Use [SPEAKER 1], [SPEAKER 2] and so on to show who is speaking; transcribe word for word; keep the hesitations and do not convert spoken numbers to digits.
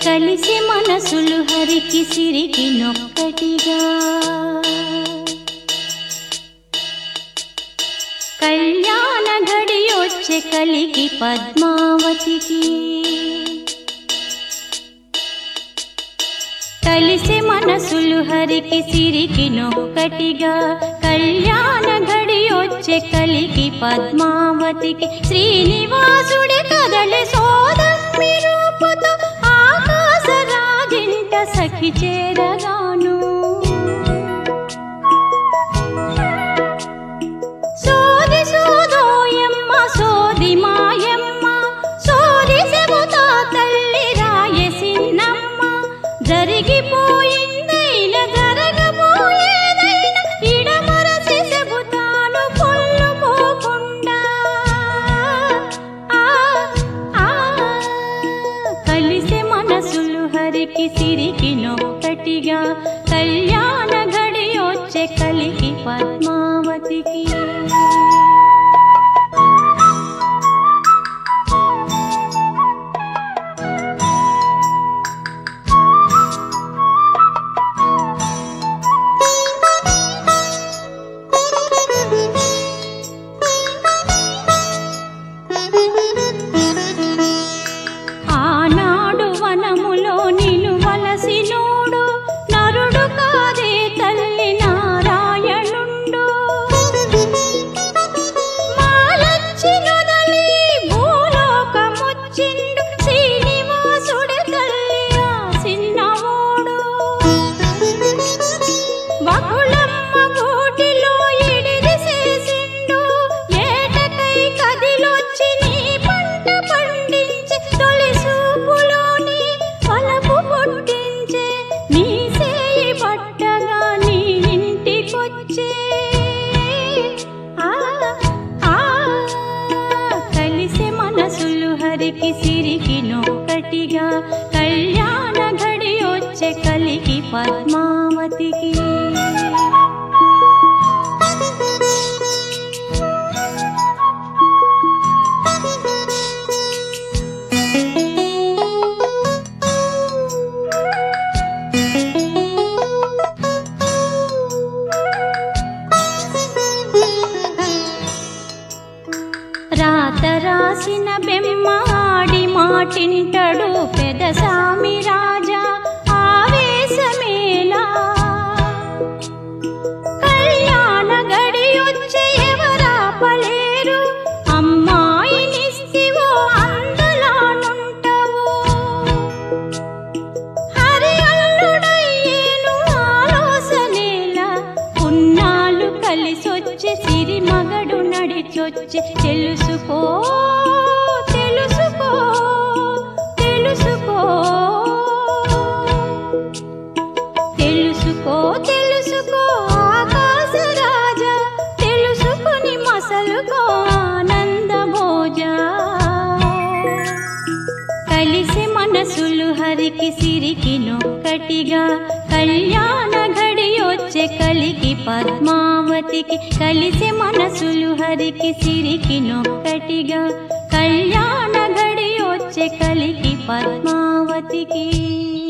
[SPEAKER 1] కలిసి మనసులు హరికి సిరికి నొక్కటిగా కళ్యాణ ఘడియొచ్చే కలికి పద్మావతికి కలిసి మనసులు హరికి సిరికి నొక్కటిగా కళ్యాణ ఘడియొచ్చే కలికి పద్మావతికి శ్రీనివాసుడి కదలి సోదమ్మి రూపుతో ఆకాశ రాజింట సఖి చేరగాను సోది సోదోయమ్మ సోది మాయమ్మ సోది సెబుతా తల్లి రాయసిన్నమ్మ జరిగిపోయిందైన జరగబోయేదైన ఇడమరసి సెబుతాను పొల్లు పోకుండా కలిసే మనసులు హరికి సిరికి నొక్కటిగా కళ్యాణ ఘడియొచ్చే కలికి పద్మావతికి ఆనాడు వనములో నిలువలసినోడు నరుడు కాదే తల్లి నారాయణుండు మాలచ్చి నొదలి భూలోకముచ్చిండు శ్రీనివాసుడి తల్లి ఆ సిన్నవోడు బకుళమ్మ గూటిలో ఇడిదిసేసిండు ఏటకై కదిలొచ్చి నీ పంట పండించి తొలి సూపులోని వలపు పుట్టించే నీ సేయి పట్టగా నీ ఇంటికొచ్చే ఆ ఆ కలిసే మనసులు హరికి సిరికి నొక్కటిగా కళ్యాణ ఘడియొచ్చే కలికి పద్మావతికి రాత రాసిన బెమ్మ ఆడి మాటింటడు పెదసామి రాజా ఆవేశమేలా కళ్యాణ గడియొచ్చే ఎవరాపలేరు అమ్మాయినిస్తివో అందలానుంటవో హరి అల్లుడయ్యేను ఆలోసనేలా పున్నాళ్ళు కలిసొచ్చి సిరి మగడు నడిచొచ్చి తెలుసుకో తెలుసుకో తెలుసుకో తెలుసుకో తెలుసుకో ఆకాశ రాజా తెలుసుకుని మసలుకో ఆనంద భోజా కలిసి మనసులు హరికి సిరికి నొక్కటిగా కళ్యాణ ఘడియొచ్చే కలికి పద్మావతికి కలిసి మనసులు హరికి సిరికి నొక్కటిగా కళ్యాణ ఘడియొచ్చే కలికి పద్మావతికి